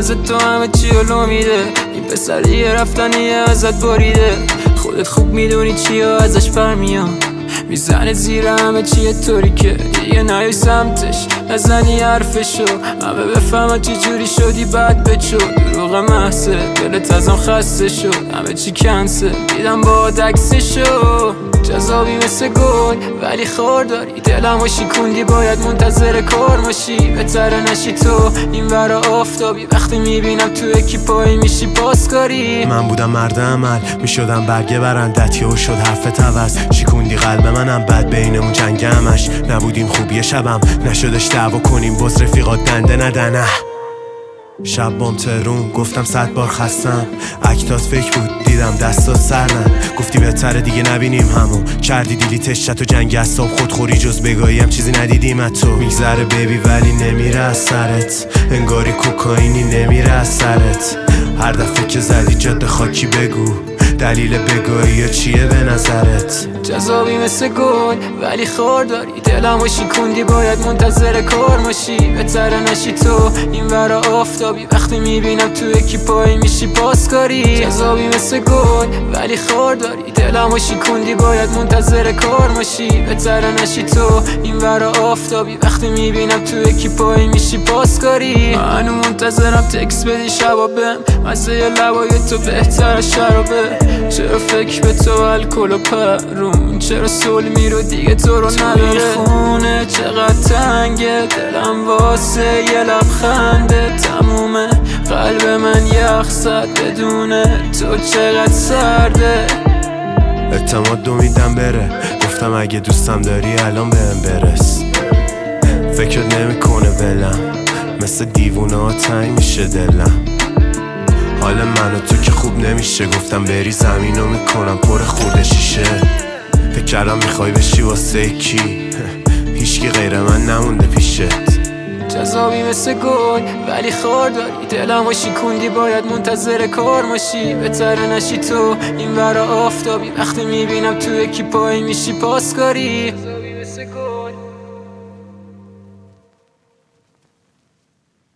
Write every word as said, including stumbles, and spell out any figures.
واسه تو همه چی رو میده. این پسر یه رفتنیه ازت بریده. خودت خوب میدونی چی ازش برمیاد. میزنه زیر همه چیه طوری که دیگه نیای سمتش، نزنی حرفشو همه بفهمن چی جوری شدی بد بچو. دروغ محضه دلت ازم خسته شد، همه چی کنسه دیدم با عکسشو. جذابی مثل گل ولی خور داری، دلمو شکوندی باید منتظر کار باشی. بهتره نشی تو این ورا آفتابی، وقتی میبینم تو اکیپایی میشی پاسکاری. من بودم مرد عمل میشدم برگه برندت و شد حرفت عوض. شکوندی قلب منم بد بینمون جنگ همش. نبودیم خوب یه شبم نشدش دعوا کنیم باز رفیقات دنده ندنه. شب بام ترون گفتم صد بار خستم، اکتات فکر بود دیدم دستات سردن. گفتی بهتره دیگه نبینیم همو، کردی دیلیتش چت و جنگ اصاب خودخوری جز بگاهی هم چیزی ندیدیم از تو. میگذره بیبی ولی نمیره از سرت، انگاری کوکائینی نمیره از سرت. هر دفعه که زدی جاده خاکی بگو دلیل بگاهی یا چیه به نظرت. جذابی مثل گل ولی خور داری، دلمو شکوندی باید منتظر کار باشی. بهتره نشی تو این ورا آفتابی، وقتی میبینم تو اکیپایی میشی پاسکاری. جذابی مثل گل ولی خور داری، دلمو شکوندی باید منتظر کار باشی. بهتره نشی تو این ورا آفتابی، وقتی میبینم تو اکیپایی میشی پاسکاری. منو منتظرم تکس بدی شبا بهم، مزه لبای تو بهتر از شرابه. چرا فکر به تو الکل و پرون، چرا سول میرو دیگه تو رو نداره. خونه چقدر تنگه دلم واسه یه لبخنده تمومه. قلب من یخ زد بدونه تو چقدر سرده. اعتماد دو میدم بره، گفتم اگه دوستم داری الان بهم برس. فکرت نمیکنه بلم، مثل دیوونه ها تنگ میشه دلم. حال من و تو که خوب نمیشه، گفتم بری زمینو میکنم پر خورده شیشه. فکر کردم میخوای بشی واسه کی، هیچکی غیر من نمونده پیشت. جذابی مثل گل ولی خور داری، دلمو شکوندی باید منتظر کار باشی. بهتره نشی تو این ورا آفتابی، وقتی میبینم تو اکیپایی میشی پاسکاری.